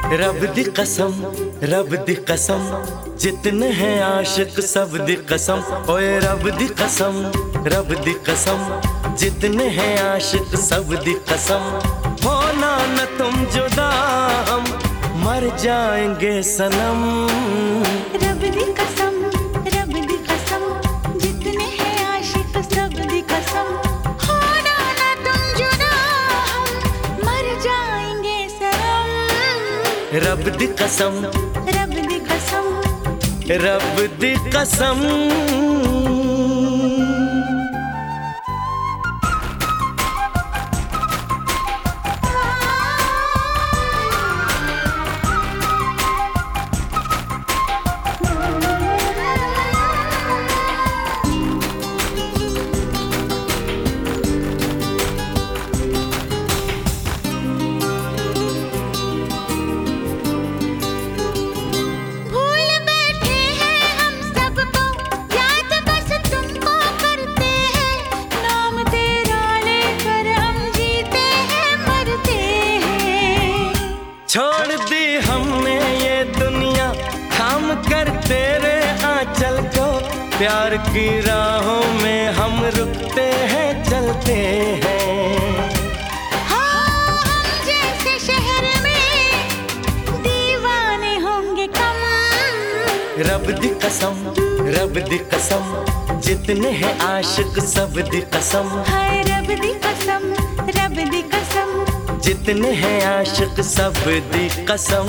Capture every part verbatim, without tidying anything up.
रब दी कसम, रब दी कसम, जितने हैं आशिक सब दी कसम। ओए रब दी कसम, रब दी कसम, जितने हैं आशिक सब दी कसम। होना न तुम जुदा, हम मर जाएंगे सनम। रब दी कसम, रब दी कसम, जितने हैं आशिक सब दी कसम। होना न तुम जुदा, हम मर जाएंगे सनम। रब दी कसम, रब दी कसम, रब दी कसम। छोड़ दी हमने ये दुनिया, थाम कर तेरे आंचल को। प्यार की राहों में हम रुकते हैं, चलते हैं। हाँ, हम जैसे शहर में दीवाने होंगे कम। रब दी कसम, रब दी कसम, जितने हैं आशिक सब दी कसम। हाय रब दी कसम, रब दी कसम, जितने हैं आशिक सब दी कसम।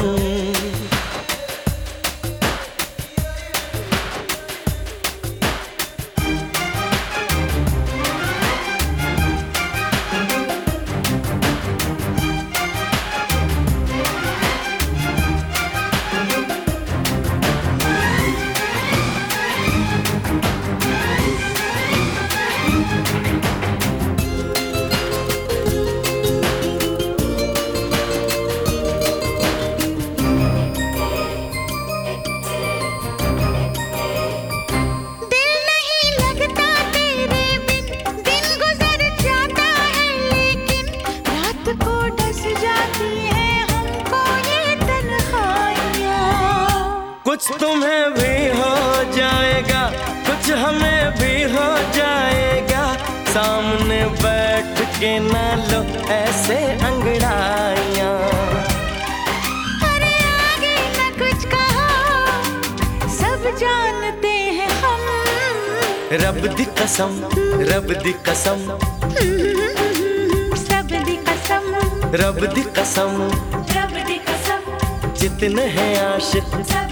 कुछ तुम्हें भी हो जाएगा, कुछ हमें भी हो जाएगा। सामने बैठ के ना लो ऐसे अंगड़ाइयाँ। अरे आगे ना कुछ कहो, सब जानते हैं हम। रब दी कसम, रब दी कसम, सब दी कसम, रब दी कसम, रब दी कसम, जितने हैं आशिक सब